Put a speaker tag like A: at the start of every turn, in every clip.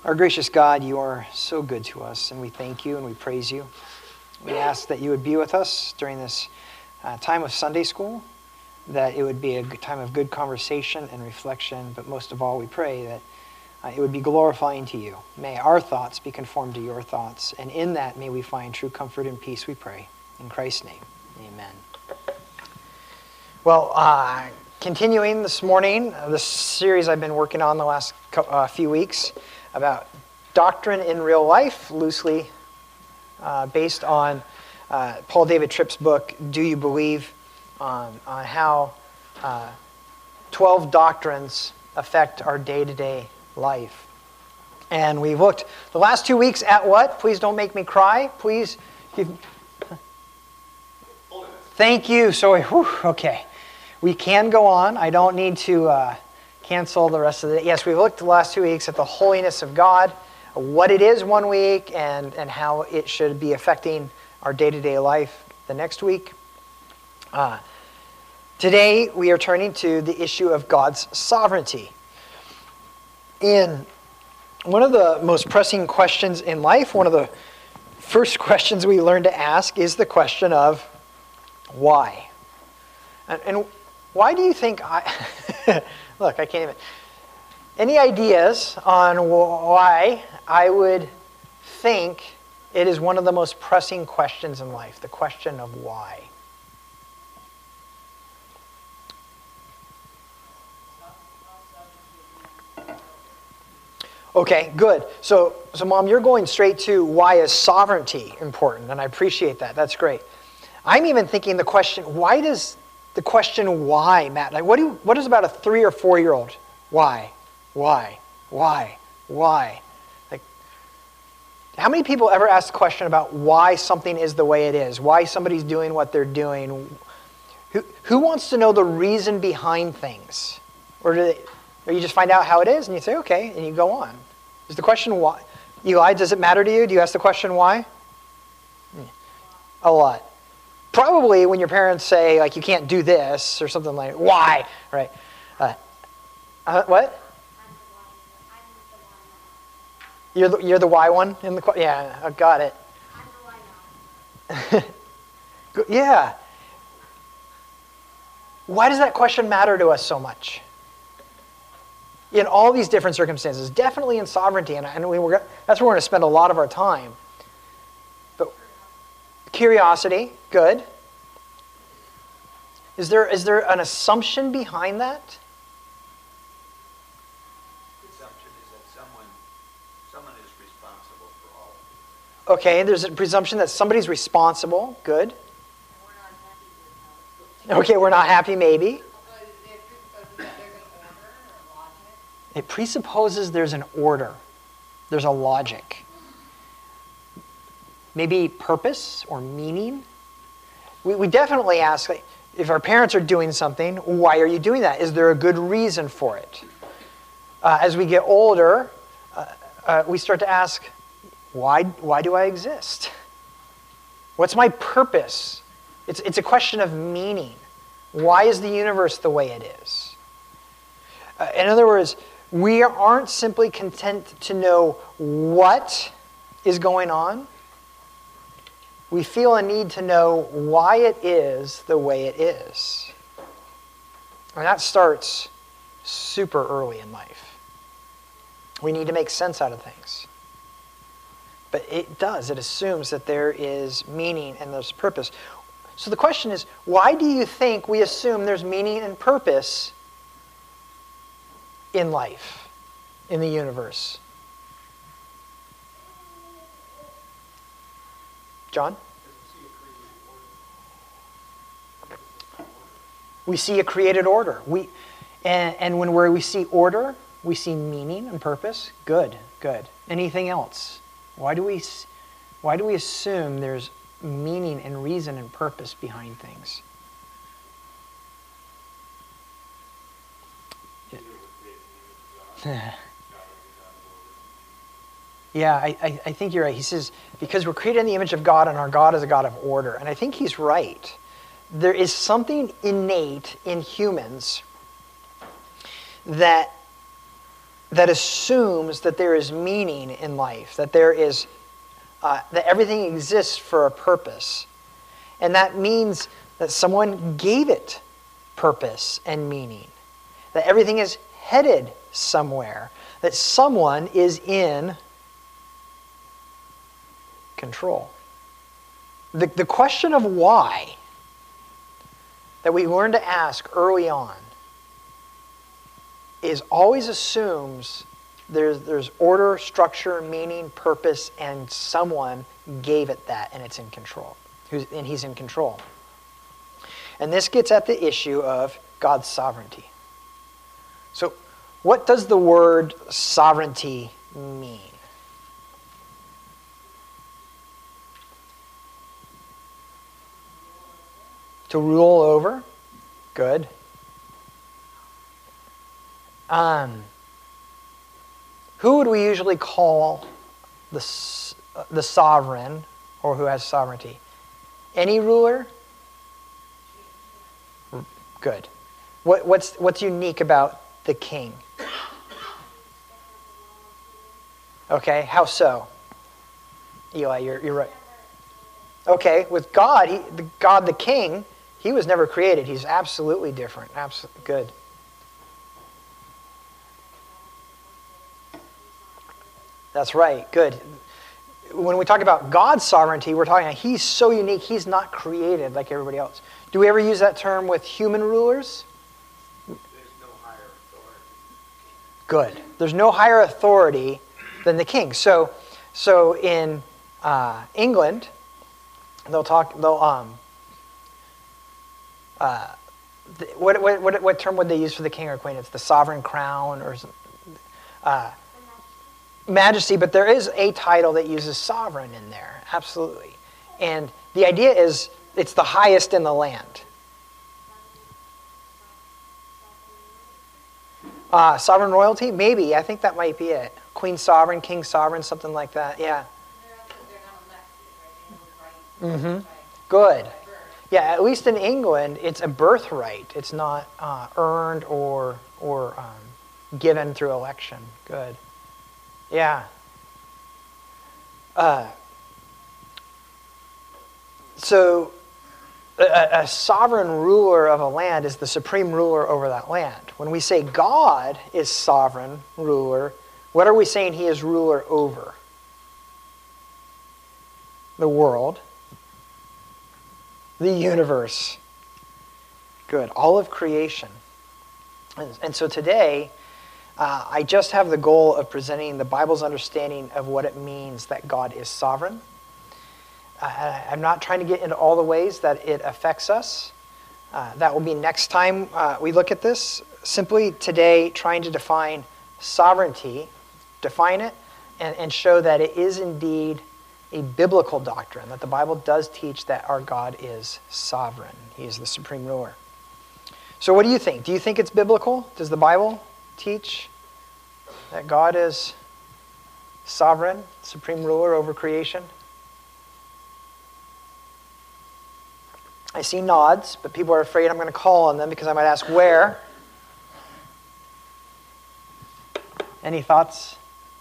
A: Our gracious God, you are so good to us, and we thank you and we praise you. We ask that you would be with us during this time of Sunday school, that it would be a time of good conversation and reflection, but most of all, we pray that it would be glorifying to you. May our thoughts be conformed to your thoughts, and in that may we find true comfort and peace, we pray. In Christ's name, amen. Well, continuing this morning, this series I've been working on the last few weeks about doctrine in real life, loosely based on Paul David Tripp's book, Do You Believe?, on how 12 doctrines affect our day-to-day life. And we've looked the last 2 weeks at what? Please don't make me cry. Please. Thank you. So, okay. We can go on. I don't need to cancel the rest of the day. Yes, we've looked the last 2 weeks at the holiness of God, what it is one week, and how it should be affecting our day-to-day life the next week. Today, we are turning to the issue of God's sovereignty. In one of the most pressing questions in life, one of the first questions we learn to ask is the question of why. And why do you think look, I can't even. Any ideas on why I would think it is one of the most pressing questions in life, the question of why? Okay, good. So Mom, you're going straight to why is sovereignty important, and I appreciate that. That's great. I'm even thinking the question, why does the question why matter? Like, what is about a 3 or 4 year old? Why? Like, how many people ever ask the question about why something is the way it is? Why somebody's doing what they're doing? Who wants to know the reason behind things? Or you just find out how it is and you say, okay, and you go on. Is the question why? Eli, does it matter to you? Do you ask the question why? A lot. Probably when your parents say, like, you can't do this or something like, why? Right. What? You're the why one in the yeah. I got it. Yeah. Why does that question matter to us so much? In all these different circumstances, definitely in sovereignty, and that's where we're going to spend a lot of our time. But curiosity, good. Is there an assumption behind that?
B: The assumption is that someone is responsible for all of it.
A: Okay, there's a presumption that somebody's responsible, good. Okay, we're not happy, maybe. It presupposes there's an order. There's a logic. Maybe purpose or meaning. We definitely ask, like, if our parents are doing something, why are you doing that? Is there a good reason for it? As we get older, we start to ask, why do I exist? What's my purpose? It's a question of meaning. Why is the universe the way it is? In other words, we aren't simply content to know what is going on. We feel a need to know why it is the way it is. And that starts super early in life. We need to make sense out of things. But it does. It assumes that there is meaning and there's purpose. So the question is, why do you think we assume there's meaning and purpose in life, in the universe? John? We see a created order. And when we see order, we see meaning and purpose. Good. Anything else? Why do we assume there's meaning and reason and purpose behind things? Yeah, I think you're right. He says, because we're created in the image of God and our God is a God of order. And I think he's right. There is something innate in humans that that assumes that there is meaning in life, that there is that everything exists for a purpose. And that means that someone gave it purpose and meaning, that everything is headed somewhere, that someone is in control. The question of why that we learn to ask early on is always assumes there's order, structure, meaning, purpose, and someone gave it that, and it's in control. And he's in control. And this gets at the issue of God's sovereignty. So, what does the word sovereignty mean? To rule over? Good. Who would we usually call the sovereign, or who has sovereignty? Any ruler? Good. What's unique about the king? Okay, how so? Eli, you're right. Okay, with God, God the king, he was never created. He's absolutely different. Absolutely good. That's right. Good. When we talk about God's sovereignty, we're talking about he's so unique, he's not created like everybody else. Do we ever use that term with human rulers?
B: There's no higher authority.
A: Good. There's no higher authority than the king. So in England, what term would they use for the king or queen? It's the sovereign crown or majesty, but there is a title that uses sovereign in there, absolutely. And the idea is it's the highest in the land. Sovereign royalty? Maybe. I think that might be it. Queen sovereign, king sovereign, something like that. Yeah. Mm-hmm. Good. Yeah, at least in England, it's a birthright. It's not earned or given through election. Good. Yeah. So a sovereign ruler of a land is the supreme ruler over that land. When we say God is sovereign ruler, what are we saying he is ruler over? The world. The universe. Good. All of creation. And so today, I just have the goal of presenting the Bible's understanding of what it means that God is sovereign. I'm not trying to get into all the ways that it affects us. That will be next time we look at this. Simply today, trying to define sovereignty, define it, and show that it is indeed a biblical doctrine, that the Bible does teach that our God is sovereign. He is the supreme ruler. So what do you think? Do you think it's biblical? Does the Bible teach that God is sovereign, supreme ruler over creation? I see nods, but people are afraid I'm going to call on them because I might ask where. Any thoughts?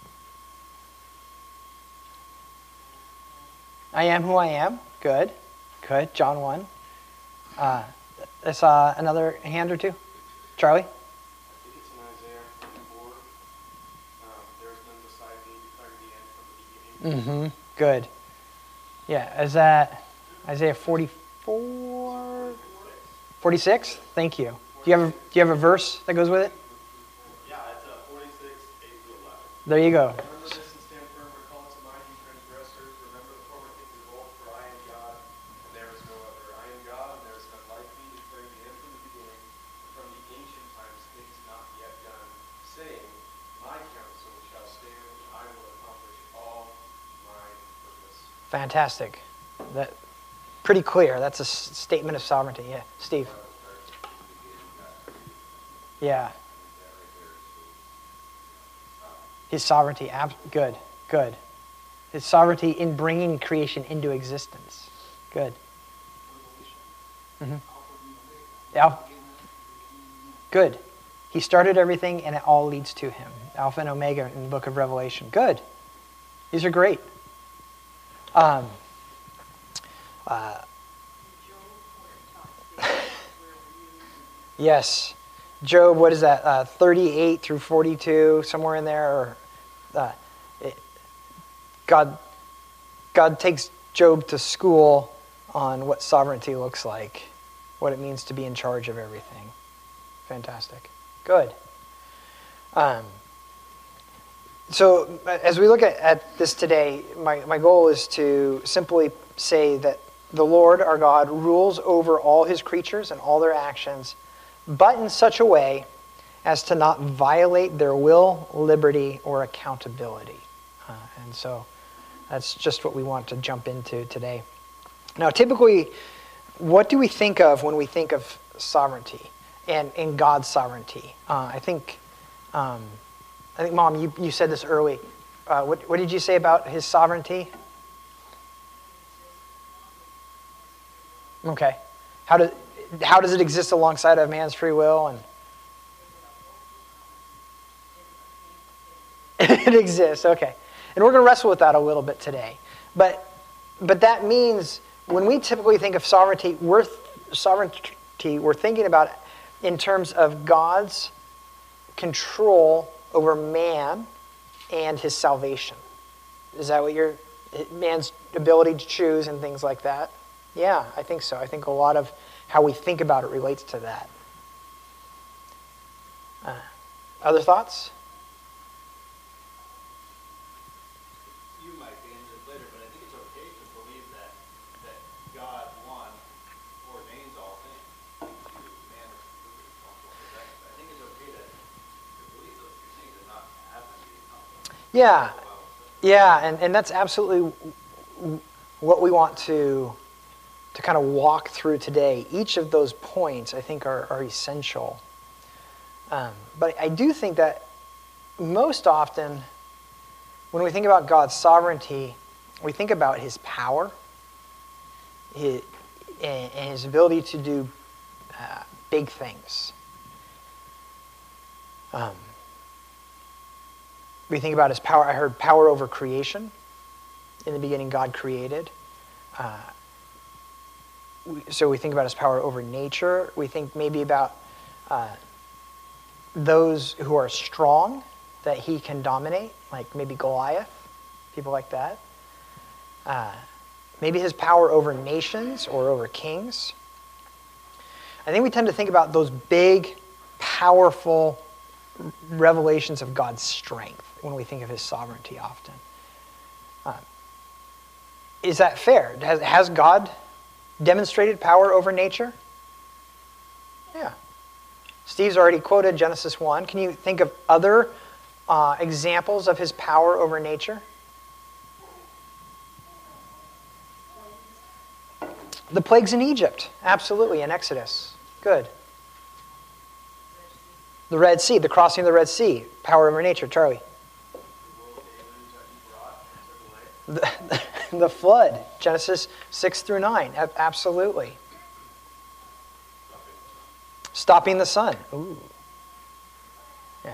A: I am who I am. Good. Good. John 1. I saw another hand or two. Charlie?
C: I think it's in Isaiah 44. There is none beside me, declaring the end from the beginning.
A: Good. Yeah, is that Isaiah 44? 46? Thank you. Do you have a verse that goes with it?
C: Yeah, it's 46, 8 to 11.
A: There you go.
C: Remember this and stand firm, recall to mind, you transgressors. Remember the former things of old, for I am God, and there is no other. I am God, and there is none like me, declaring the end from the beginning, and from the ancient times things not yet done, saying, my counsel shall stand, and I will accomplish all my purpose.
A: Fantastic. That pretty clear. That's a statement of sovereignty. Yeah, Steve. Yeah. His sovereignty. Good. Good. His sovereignty in bringing creation into existence. Good. Yeah. Good. He started everything, and it all leads to him. Alpha and Omega in the book of Revelation. Good. These are great. Yes. Job, what is that? 38 through 42, somewhere in there. Or God takes Job to school on what sovereignty looks like, what it means to be in charge of everything. Fantastic. Good. So as we look at this today, my goal is to simply say that the Lord, our God, rules over all his creatures and all their actions, but in such a way as to not violate their will, liberty, or accountability. And so that's just what we want to jump into today. Now, typically, what do we think of when we think of sovereignty and God's sovereignty? I think, Mom, you said this early. What did you say about his sovereignty? Okay. How does it exist alongside of man's free will? And it exists, okay. And we're going to wrestle with that a little bit today. But that means when we typically think of sovereignty, we're thinking about it in terms of God's control over man and his salvation. Is that what man's ability to choose and things like that? Yeah, I think so. I think a lot of how we think about it relates to that. Other thoughts?
B: You might be into it later, but I think it's okay to believe that God, one, ordains all things. Man is completely responsible for that. I think it's okay to believe those two things and not have them be accountable.
A: Yeah, and that's absolutely what we want to kind of walk through today. Each of those points, I think, are essential. But I do think that most often, when we think about God's sovereignty, we think about his power and his ability to do big things. We think about his power. I heard power over creation. In the beginning, God created. So we think about his power over nature. We think maybe about those who are strong that he can dominate, like maybe Goliath, people like that. Maybe his power over nations or over kings. I think we tend to think about those big, powerful revelations of God's strength when we think of his sovereignty often. Is that fair? Has God demonstrated power over nature? Yeah. Steve's already quoted Genesis 1. Can you think of other examples of his power over nature? The plagues in Egypt. Absolutely, in Exodus. Good. The Red Sea, the crossing of the Red Sea. Power over nature. Charlie. The flood, Genesis 6 through 9, absolutely. Stopping the sun. Ooh. Yeah.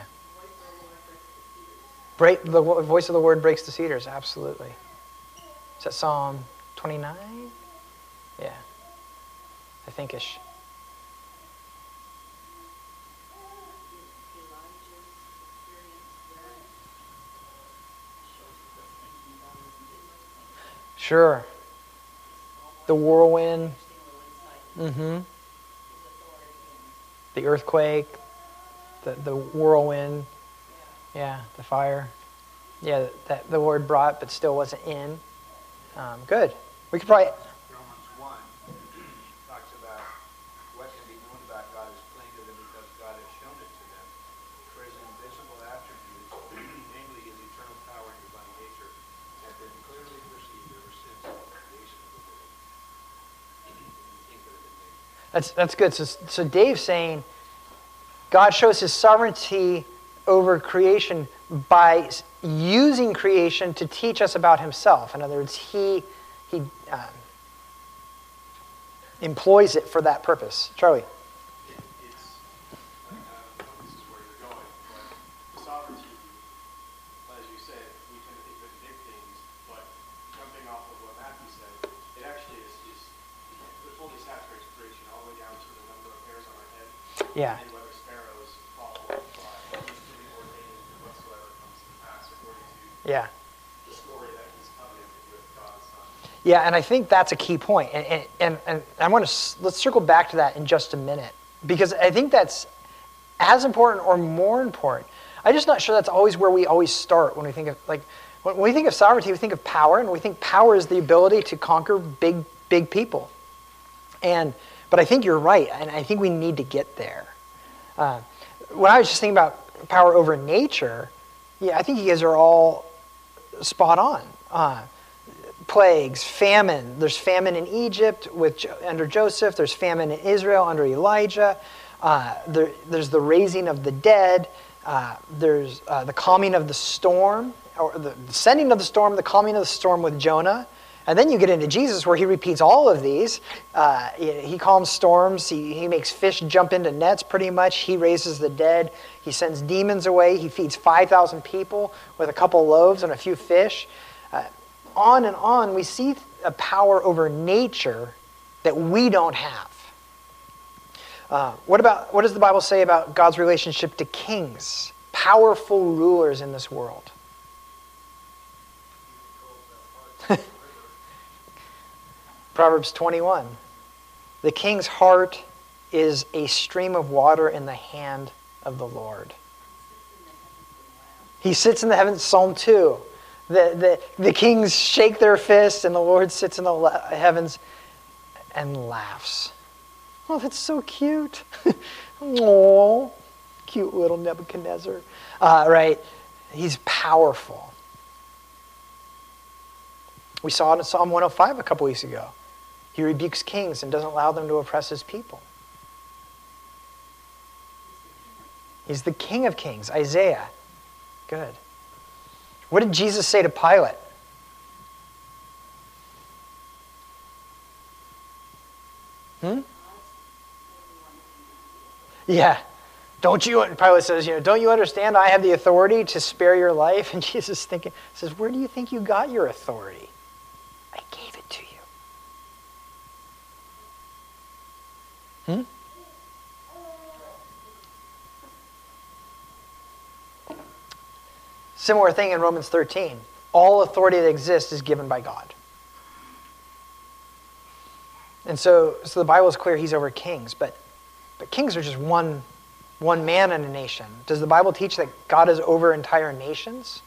A: The voice of the word breaks the cedars, absolutely. Is that Psalm 29? Yeah. I think-ish. Sure. The whirlwind. Mm-hmm. The earthquake. The whirlwind. Yeah, the fire. Yeah, that the Lord brought but still wasn't in. Good. We could probably...
B: Romans 1 talks about what can be known about God is plain to them because God has shown it to them. For his invisible attributes, namely his eternal power and divine nature, have been clearly perceived ever since the creation of the world.
A: That's good. So Dave's saying God shows his sovereignty over creation by using creation to teach us about himself. In other words, he employs it for that purpose. Charlie.
C: This is
A: Yeah.
C: and whether sparrows fall or fly. He's fully ordained whatsoever comes to pass according to
A: Yeah.
C: the story that he's covenanted with God the Son.
A: Yeah, and I think that's a key point. And I want to, let's circle back to that in just a minute, because I think that's as important or more important. I'm just not sure that's always where we always start when we think of, like, when we think of sovereignty, we think of power, and we think power is the ability to conquer big people. But I think you're right, and I think we need to get there. When I was just thinking about power over nature, yeah, I think you guys are all spot on. Plagues, famine. There's famine in Egypt under Joseph. There's famine in Israel under Elijah. There's the raising of the dead. There's the calming of the storm, or the sending of the storm, the calming of the storm with Jonah. And then you get into Jesus, where he repeats all of these. He calms storms. He makes fish jump into nets pretty much. He raises the dead. He sends demons away. He feeds 5,000 people with a couple loaves and a few fish. On and on, we see a power over nature that we don't have. What does the Bible say about God's relationship to kings, powerful rulers in this world? Proverbs 21. The king's heart is a stream of water in the hand of the Lord. He sits in the heavens, Psalm 2. The kings shake their fists, and the Lord sits in the heavens and laughs. Oh, that's so cute. Oh, cute little Nebuchadnezzar. Right? He's powerful. We saw it in Psalm 105 a couple weeks ago. He rebukes kings and doesn't allow them to oppress his people. He's the King of Kings, Isaiah. Good. What did Jesus say to Pilate? Yeah. Pilate says, don't you understand I have the authority to spare your life? And Jesus says, where do you think you got your authority? I gave it to you. Similar thing in Romans 13. All authority that exists is given by God. And so the Bible is clear he's over kings, but kings are just one man in a nation. Does the Bible teach that God is over entire nations?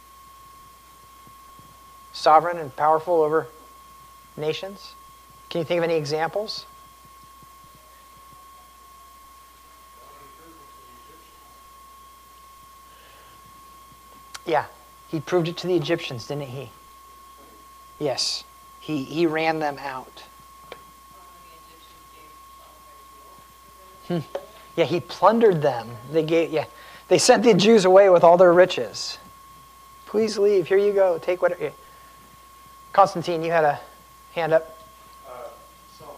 A: Sovereign and powerful over nations? Can you think of any examples? Yeah, he proved it to the Egyptians, didn't he? Yes, he ran them out. Yeah, he plundered them. They sent the Jews away with all their riches. Please leave. Here you go. Take whatever. Constantine, you had a hand up.
C: Psalm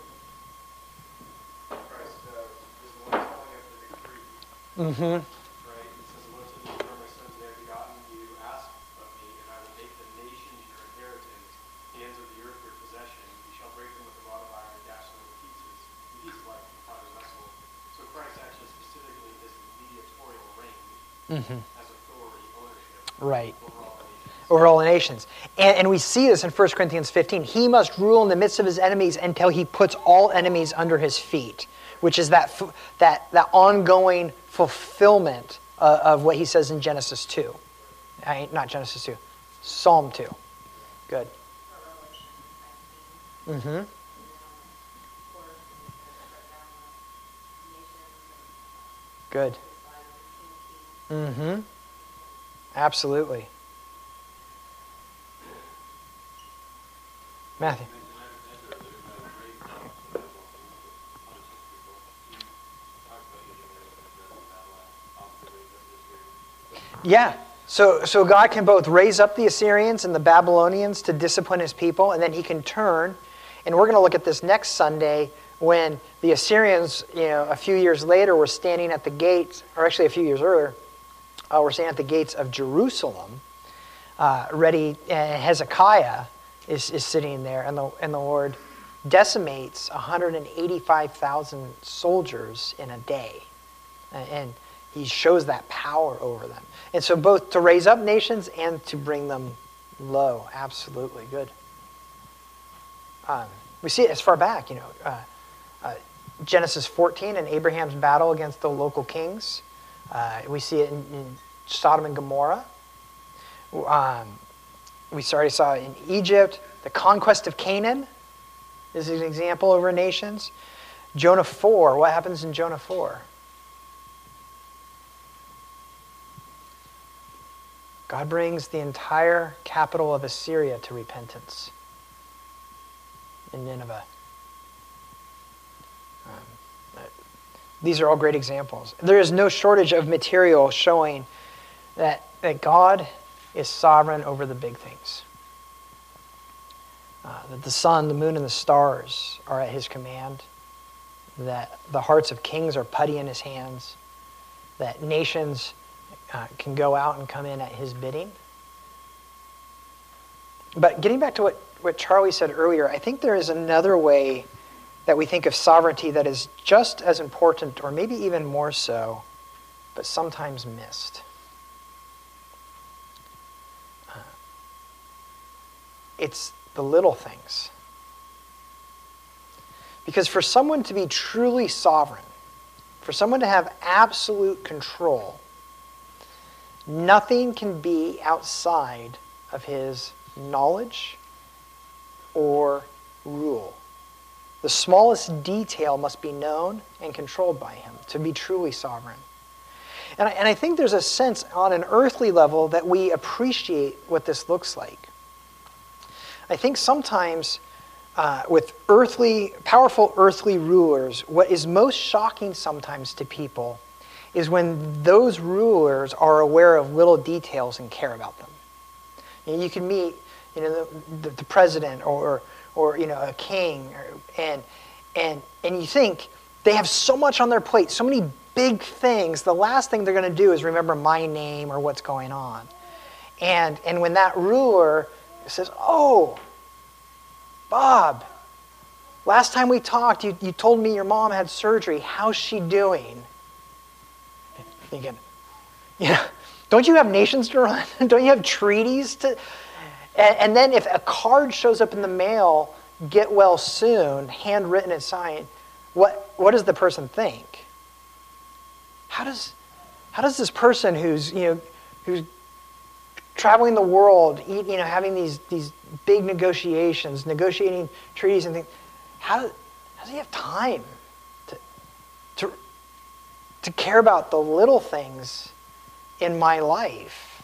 C: 2. Christ is the one calling after the decree.
A: Mm-hmm.
C: Right? It says, "The Lord said to me, my sons, they have begotten you, ask of me, and I will make the nations your inheritance, the ends of the earth your possession. You shall break them with a rod of iron and dash them into pieces like a potter's vessel." So Christ actually specifically is the mediatorial reign as authority, ownership
A: Right.
C: over all the nations.
A: Over all the nations. And we see this in 1 Corinthians 15. He must rule in the midst of his enemies until he puts all enemies under his feet, which is that ongoing fulfillment of what he says in Genesis 2. Not Genesis 2. Psalm 2. Good. Mm-hmm. Good. Mm-hmm. Absolutely. Matthew. Yeah. So God can both raise up the Assyrians and the Babylonians to discipline his people, and then he can turn. And we're going to look at this next Sunday when the Assyrians, a few years later, were standing at the gates, or actually a few years earlier, were standing at the gates of Jerusalem, ready, and Hezekiah is sitting there, and the Lord decimates 185,000 soldiers in a day. And he shows that power over them. And so both to raise up nations and to bring them low. Absolutely. Good. We see it as far back, Genesis 14 and Abraham's battle against the local kings. We see it in Sodom and Gomorrah. We already saw it in Egypt. The conquest of Canaan is an example over nations. Jonah 4. What happens in Jonah 4? God brings the entire capital of Assyria to repentance in Nineveh. These are all great examples. There is no shortage of material showing that God is sovereign over the big things. That the sun, the moon, and the stars are at his command. That the hearts of kings are putty in his hands. That nations can go out and come in at his bidding. But getting back to what Charlie said earlier, I think there is another way that we think of sovereignty that is just as important, or maybe even more so, but sometimes missed. It's the little things. Because for someone to be truly sovereign, for someone to have absolute control, nothing can be outside of his knowledge or rule. The smallest detail must be known and controlled by him to be truly sovereign. And I think there's a sense on an earthly level that we appreciate what this looks like. I think sometimes with powerful earthly rulers, what is most shocking sometimes to people is when those rulers are aware of little details and care about them. You can meet the president or a king, and you think they have so much on their plate, so many big things. The last thing they're going to do is remember my name or what's going on. And when that ruler says, "Oh, Bob, last time we talked, you told me your mom had surgery. How's she doing?" Thinking, don't you have nations to run? Don't you have treaties to? And then if a card shows up in the mail, "Get well soon," handwritten and signed, what does the person think? How does this person who's traveling the world, having these big negotiations, negotiating treaties and things, how does he have time to care about the little things in my life?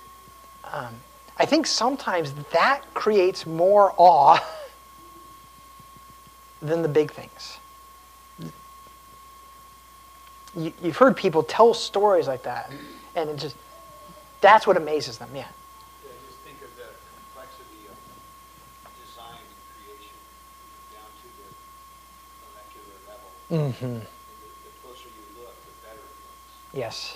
A: I think sometimes that creates more awe than the big things. You've heard people tell stories like that, and that's what amazes them. Yeah.
B: Yeah, just think of the complexity of design and creation down to the molecular level.
A: Mm-hmm.
B: And the closer you look, the better it looks.
A: Yes.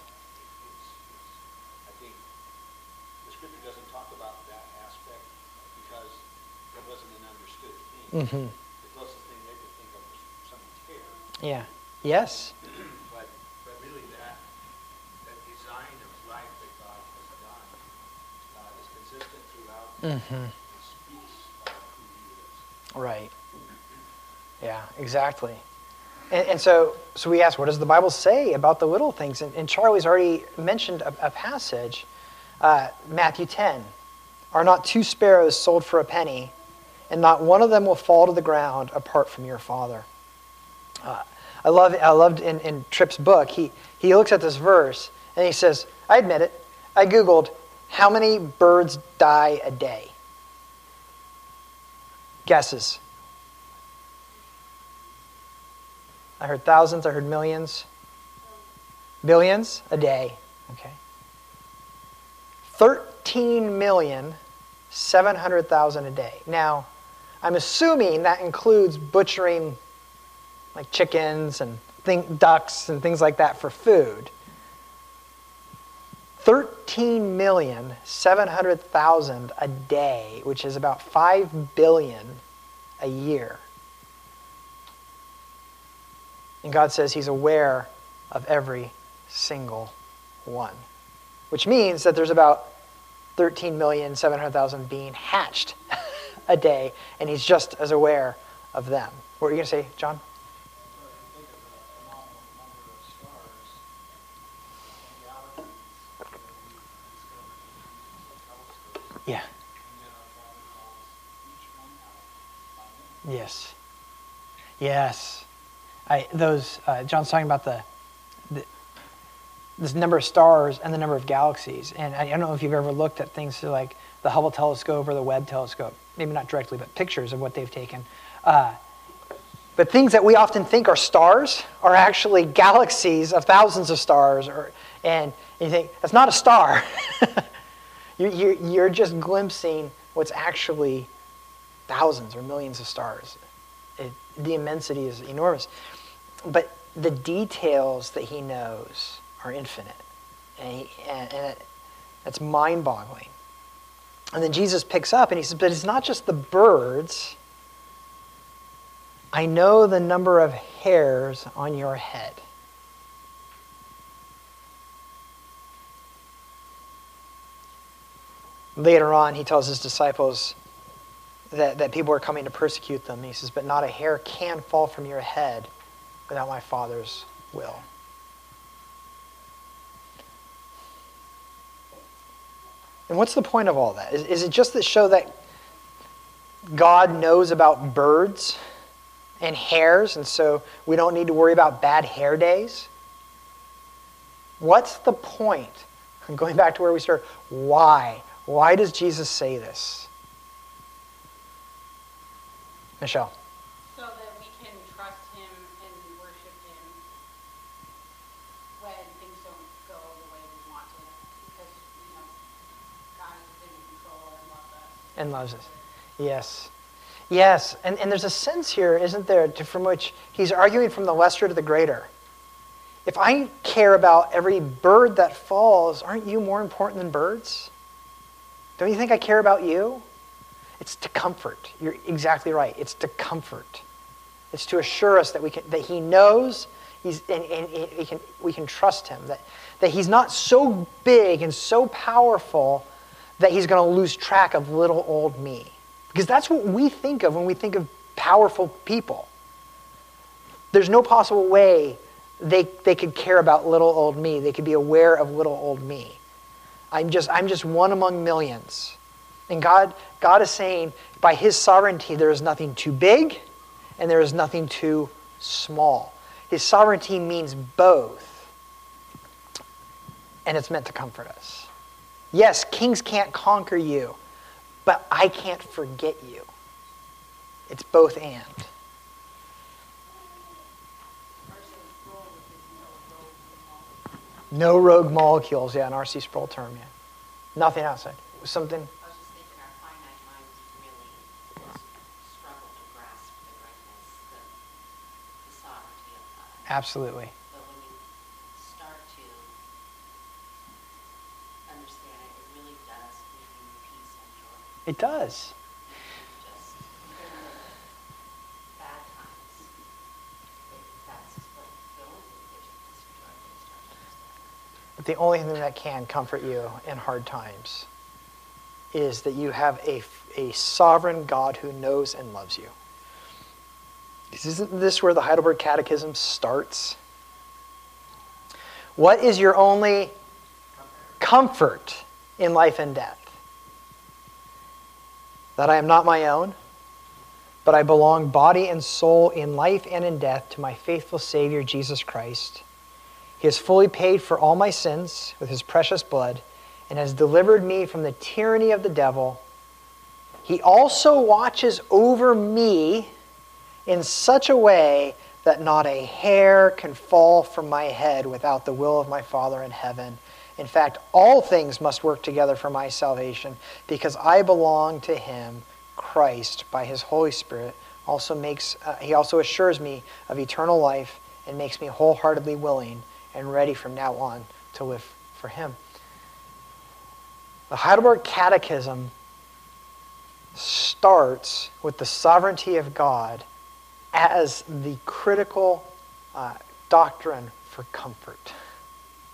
B: I think the scripture doesn't talk about that aspect because it wasn't an understood thing.
A: Mm-hmm.
B: The closest thing they could think of was someone's hair.
A: Yeah. Yes.
B: But really that design of life that God has done is consistent throughout.
A: Mm-hmm.
B: It speaks of who he is.
A: Right. Yeah, exactly. And so we ask, what does the Bible say about the little things? And Charlie's already mentioned a passage, Matthew 10. "Are not 2 sparrows sold for a penny, and not one of them will fall to the ground apart from your Father?" I loved in Tripp's book, he looks at this verse, and he says, I admit it, I Googled, how many birds die a day? Guesses? I heard thousands, I heard millions. Billions a day. Okay. 13,700,000 a day. Now, I'm assuming that includes butchering like chickens and ducks and things like that for food. 13,700,000 a day, which is about 5 billion a year. And God says he's aware of every single one. Which means that there's about 13,700,000 being hatched a day, and he's just as aware of them. What were you going to say, John? Yeah. Yes. Yes. John's talking about this number of stars and the number of galaxies. And I don't know if you've ever looked at things like the Hubble telescope or the Webb telescope. Maybe not directly, but pictures of what they've taken. But things that we often think are stars are actually galaxies of thousands of stars. And you think, that's not a star. You're just glimpsing what's actually thousands or millions of stars. The immensity is enormous. But the details that he knows are infinite. And that's mind-boggling. And then Jesus picks up and he says, but it's not just the birds. I know the number of hairs on your head. Later on, he tells his disciples that people are coming to persecute them. He says, but not a hair can fall from your head without my Father's will. And what's the point of all that? Is it just to show that God knows about birds and hairs, and so we don't need to worry about bad hair days? What's the point? I'm going back to where we started. Why? Why does Jesus say this? Michelle.
D: So that we can trust him and worship him when things don't go the way we want it. Because, God is in control and loves us.
A: And loves us. Yes. Yes. And there's a sense here, isn't there, from which he's arguing from the lesser to the greater. If I care about every bird that falls, aren't you more important than birds? Don't you think I care about you? It's to comfort. You're exactly right. It's to comfort. It's to assure us that he knows, we can trust him. That he's not so big and so powerful that he's going to lose track of little old me. Because that's what we think of when we think of powerful people. There's no possible way they could care about little old me. They could be aware of little old me. I'm just one among millions. And God is saying, by his sovereignty, there is nothing too big and there is nothing too small. His sovereignty means both. And it's meant to comfort us. Yes, kings can't conquer you, but I can't forget you. It's both and. No rogue molecules, yeah, an R.C. Sproul term, yeah. Nothing outside. Something.
E: I was just thinking our finite minds really struggle to grasp the greatness, the sovereignty of God.
A: Absolutely.
E: But when you start to understand it, it really does give you peace and joy.
A: It does.
E: Just even in the bad times, that's what the only thing that gives you peace and joy when you start to understand.
A: But the only thing that can comfort you in hard times is that you have a sovereign God who knows and loves you. Isn't this where the Heidelberg Catechism starts? What is your only comfort in life and death? That I am not my own, but I belong body and soul in life and in death to my faithful Savior, Jesus Christ. He has fully paid for all my sins with his precious blood and has delivered me from the tyranny of the devil. He also watches over me in such a way that not a hair can fall from my head without the will of my Father in heaven. In fact, all things must work together for my salvation because I belong to him. Christ, by his Holy Spirit, he also assures me of eternal life and makes me wholeheartedly willing and ready from now on to live for him. The Heidelberg Catechism starts with the sovereignty of God as the critical doctrine for comfort.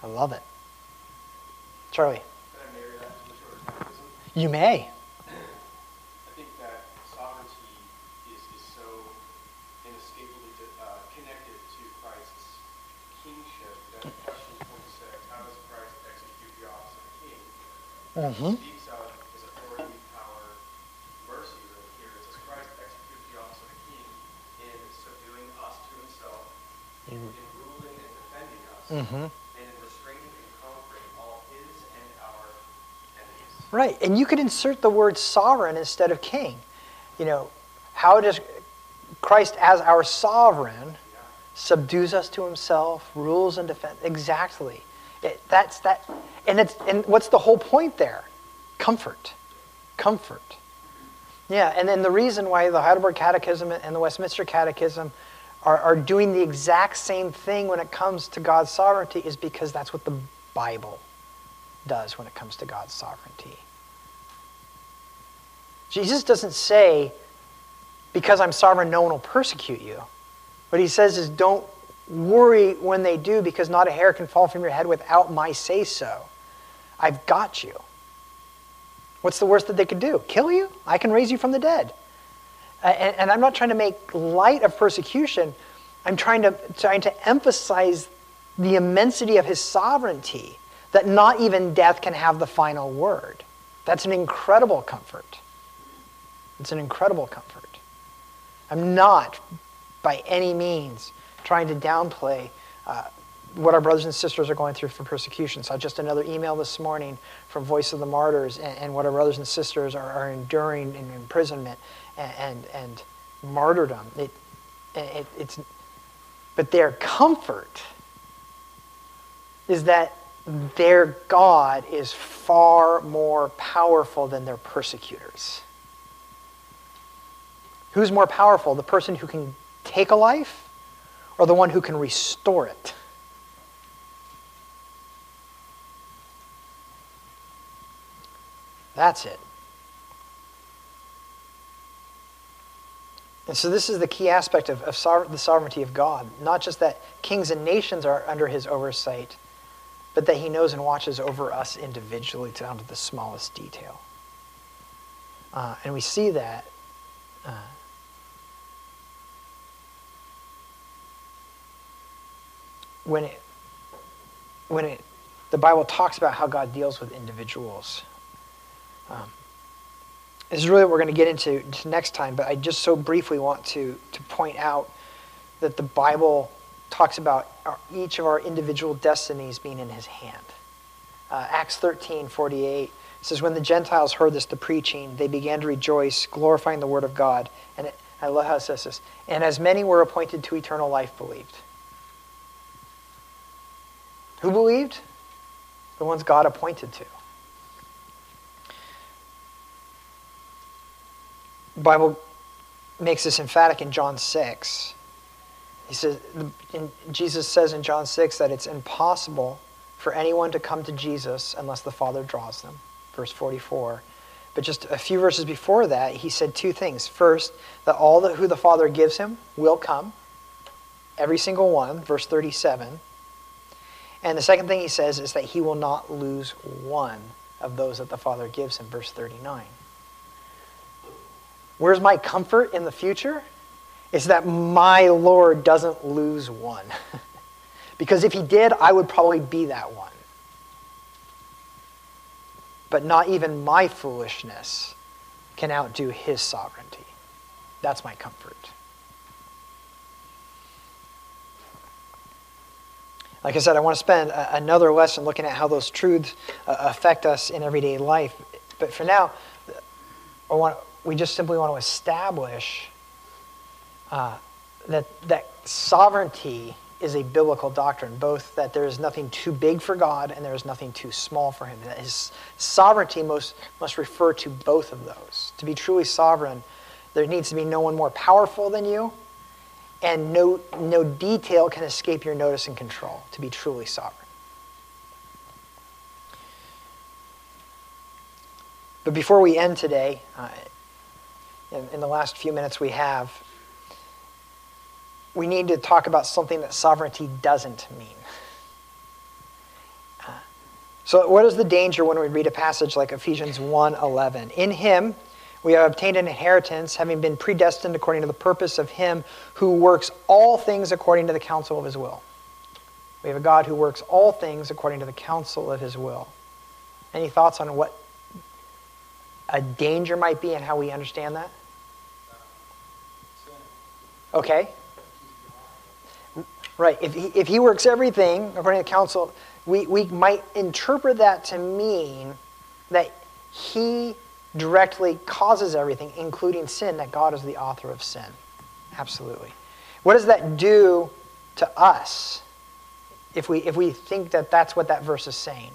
A: I love it. Charlie,
C: Can I marry that to the shorter catechism?
A: you may.
C: I think that sovereignty is so inescapably connected to Christ's kingship that question 26, how does Christ execute the office of king?
A: Mm-hmm.
C: Speaks of his authority, power, mercy, really here. It says Christ executes the office of a king in subduing us to himself, in ruling and defending us,
A: Mm-hmm.
C: and in restraining and conquering all his and our enemies.
A: Right, and you could insert the word sovereign instead of king. You know, how does Christ as our sovereign subdues us to himself, rules and defends? Exactly. That's that, and what's the whole point there? Comfort. Comfort. Yeah, and then the reason why the Heidelberg Catechism and the Westminster Catechism are doing the exact same thing when it comes to God's sovereignty is because that's what the Bible does when it comes to God's sovereignty. Jesus doesn't say, because I'm sovereign, no one will persecute you. What he says is, don't worry when they do, because not a hair can fall from your head without my say-so. I've got you. What's the worst that they could do? Kill you? I can raise you from the dead. And I'm not trying to make light of persecution. I'm trying to emphasize the immensity of his sovereignty, that not even death can have the final word. That's an incredible comfort. It's an incredible comfort. I'm not, by any means, trying to downplay what our brothers and sisters are going through for persecution. So just another email this morning from Voice of the Martyrs and what our brothers and sisters are enduring in imprisonment and martyrdom. But their comfort is that their God is far more powerful than their persecutors. Who's more powerful, the person who can take a life or the one who can restore it? That's it. And so this is the key aspect of the sovereignty of God. Not just that kings and nations are under his oversight, but that he knows and watches over us individually down to the smallest detail. And we see that when the Bible talks about how God deals with individuals. This is really what we're going to get into next time, but I just so briefly want to point out that the Bible talks about each of our individual destinies being in his hand. Acts 13:48 says, when the Gentiles heard this, the preaching, they began to rejoice, glorifying the word of God. And I love how it says this. And as many were appointed to eternal life believed. Who believed? The ones God appointed to. The Bible makes this emphatic in John 6. He says, Jesus says in John 6 that it's impossible for anyone to come to Jesus unless the Father draws them. Verse 44. But just a few verses before that, he said two things. First, that all who the Father gives him will come. Every single one. Verse 37. And the second thing he says is that he will not lose one of those that the Father gives him. Verse 39. Where's my comfort in the future? It's that my Lord doesn't lose one. Because if he did, I would probably be that one. But not even my foolishness can outdo his sovereignty. That's my comfort. Like I said, I want to spend another lesson looking at how those truths affect us in everyday life. But for now, we just simply want to establish that sovereignty is a biblical doctrine, both that there is nothing too big for God and there is nothing too small for him. That his sovereignty must refer to both of those. To be truly sovereign, there needs to be no one more powerful than you, and no detail can escape your notice and control to be truly sovereign. But before we end today, in the last few minutes we have, we need to talk about something that sovereignty doesn't mean. So what is the danger when we read a passage like Ephesians 1:11? In him we have obtained an inheritance, having been predestined according to the purpose of him who works all things according to the counsel of his will. We have a God who works all things according to the counsel of his will. Any thoughts on what a danger might be and how we understand that? Okay. Right. If he works everything according to counsel, we might interpret that to mean that he directly causes everything, including sin, that God is the author of sin. Absolutely. What does that do to us if we think that that's what that verse is saying?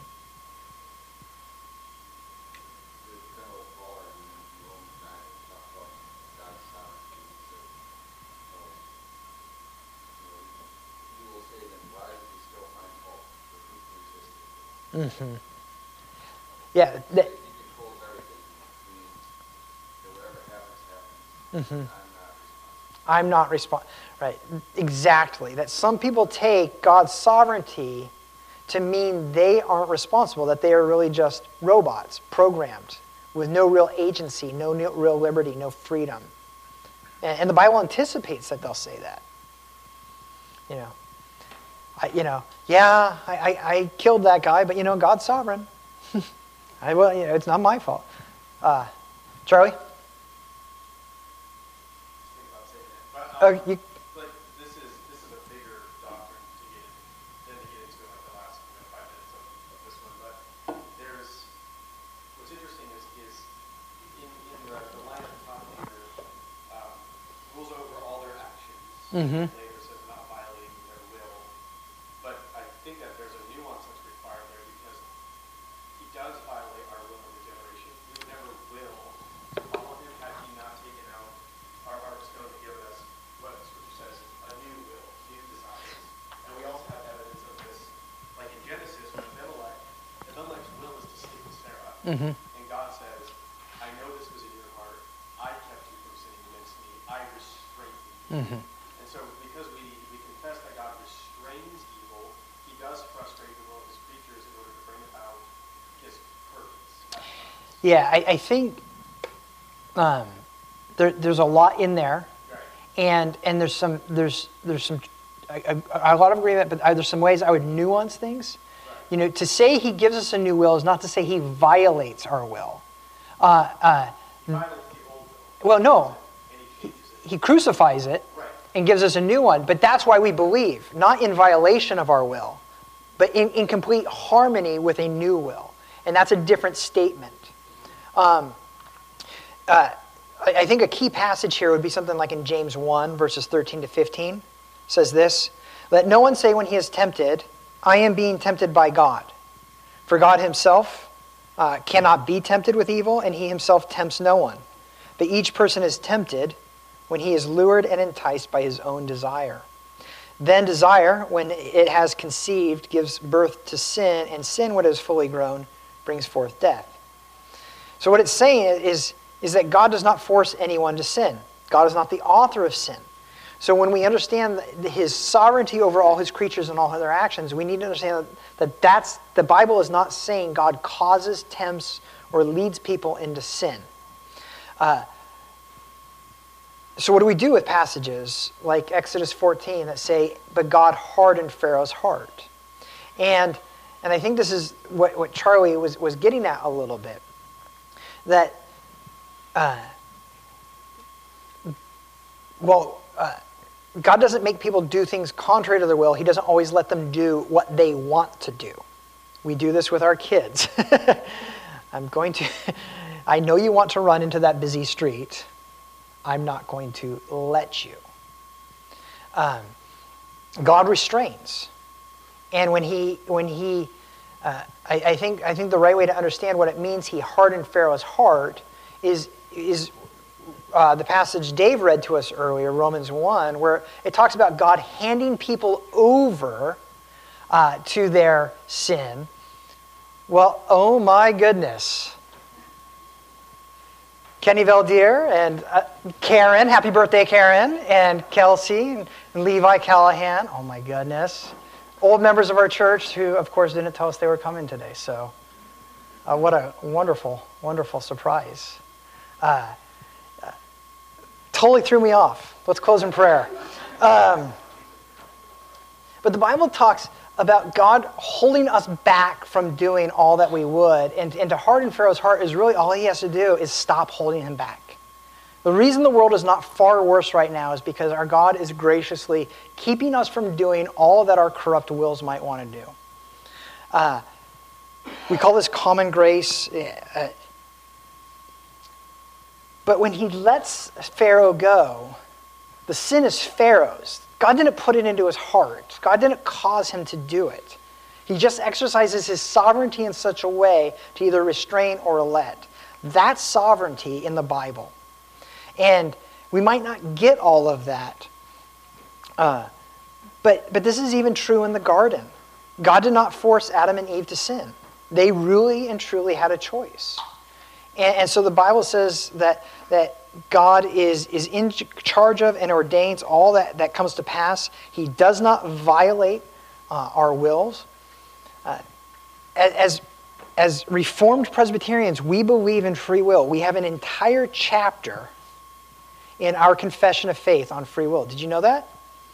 A: Mm-hmm. Yeah. Mm-hmm. I'm not responsible. Right. Exactly. That some people take God's sovereignty to mean they aren't responsible, that they are really just robots, programmed, with no real agency, no real liberty, no freedom. And the Bible anticipates that they'll say that. I killed that guy, but God's sovereign. It's not my fault. Charlie?
C: Like this is a bigger doctrine to get into in like the last 5 minutes of this one. But what's interesting is in the line of thought leader rules over all their actions.
A: Mm-hmm.
C: Later says not violating their will. But I think that there's a nuance that's required there because he does violate our will and regeneration. We would never will follow him had he not taken out our stone to give us what Scripture says, a new will, new desires. And we also have evidence of this, like in Genesis, when Abimelech's will is to sleep with Sarah.
A: Mm-hmm.
C: And God says, I know this was in your heart. I kept you from sinning against me. I restrained you.
A: Mm-hmm.
C: And so because we confess that God restrains evil, he does frustrate the will of his creatures in order to bring about his purpose.
A: Yeah, I think there's a lot in there. And there's some a lot of agreement, but there's some ways I would nuance things.
C: Right.
A: To say he gives us a new will is not to say he violates our will.
C: Violates the old will.
A: Well, no,
C: And he changes it.
A: he crucifies it
C: Right.
A: and gives us a new one. But that's why we believe, not in violation of our will, but in complete harmony with a new will. And that's a different statement. I think a key passage here would be something like in James 1, verses 13 to 15. It says this, "Let no one say when he is tempted, I am being tempted by God. For God himself cannot be tempted with evil, and he himself tempts no one. But each person is tempted when he is lured and enticed by his own desire. Then desire, when it has conceived, gives birth to sin, and sin, when it is fully grown, brings forth death." So what it's saying is that God does not force anyone to sin. God is not the author of sin. So when we understand his sovereignty over all his creatures and all their actions, we need to understand that the Bible is not saying God causes, tempts, or leads people into sin. So what do we do with passages like Exodus 14 that say, but God hardened Pharaoh's heart? And I think this is what Charlie was getting at a little bit. That God doesn't make people do things contrary to their will. He doesn't always let them do what they want to do. We do this with our kids. I know you want to run into that busy street. I'm not going to let you. God restrains. And I think the right way to understand what it means he hardened Pharaoh's heart is the passage Dave read to us earlier, Romans 1, where it talks about God handing people over to their sin. Well, oh my goodness. Kenny Valdier and Karen, happy birthday Karen, and Kelsey and Levi Callahan. Oh my goodness. old members of our church who, of course, didn't tell us they were coming today. So what a wonderful, wonderful surprise. Totally threw me off. Let's close in prayer. But the Bible talks about God holding us back from doing all that we would. And to harden Pharaoh's heart is really all he has to do is stop holding him back. The reason the world is not far worse right now is because our God is graciously keeping us from doing all that our corrupt wills might want to do. We call this common grace. But when he lets Pharaoh go, the sin is Pharaoh's. God didn't put it into his heart. God didn't cause him to do it. He just exercises his sovereignty in such a way to either restrain or let. That's sovereignty in the Bible. And we might not get all of that. But this is even true in the garden. God did not force Adam and Eve to sin. They really and truly had a choice. And so the Bible says that God is in charge of and ordains all that comes to pass. He does not violate our wills. As Reformed Presbyterians, we believe in free will. We have an entire chapter in our confession of faith on free will. Did you know that?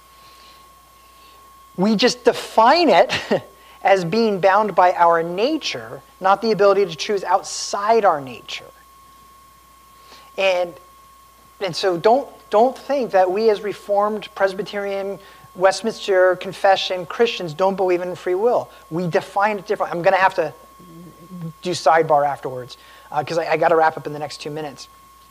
A: We just define it as being bound by our nature, not the ability to choose outside our nature. And so don't think that we as Reformed Presbyterian Westminster Confession Christians don't believe in free will. We define it differently. I'm going to have to do sidebar afterwards because I got to wrap up in the next 2 minutes.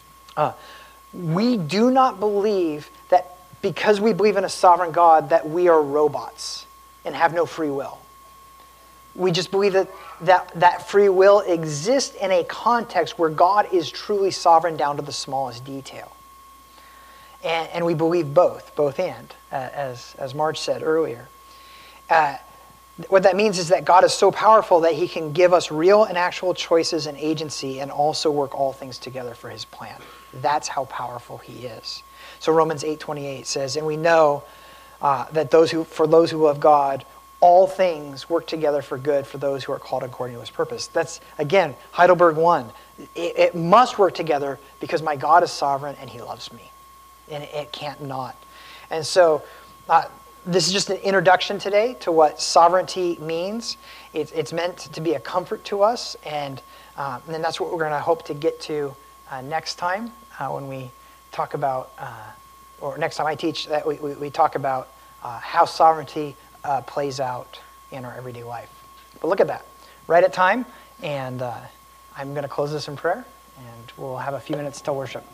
A: We do not believe that because we believe in a sovereign God that we are robots and have no free will. We just believe that free will exists in a context where God is truly sovereign down to the smallest detail. And we believe both and, as Marge said earlier. What that means is that God is so powerful that he can give us real and actual choices and agency and also work all things together for his plan. That's how powerful he is. So Romans 8:28 says, and we know that for those who love God, all things work together for good for those who are called according to his purpose. That's, again, Heidelberg 1. It must work together because my God is sovereign and he loves me. And it can't not. And so this is just an introduction today to what sovereignty means. It's meant to be a comfort to us. And then that's what we're going to hope to get to next time when we talk about, or next time I teach, that we talk about how sovereignty plays out in our everyday life. But look at that. Right at time. And I'm going to close this in prayer. And we'll have a few minutes to worship.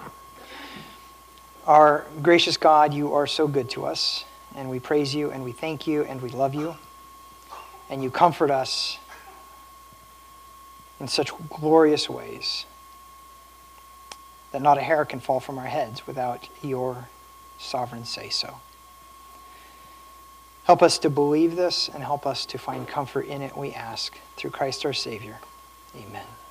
A: Our gracious God, you are so good to us, and we praise you, and we thank you, and we love you, and you comfort us in such glorious ways that not a hair can fall from our heads without your sovereign say-so. Help us to believe this, and help us to find comfort in it, we ask, through Christ our Savior. Amen.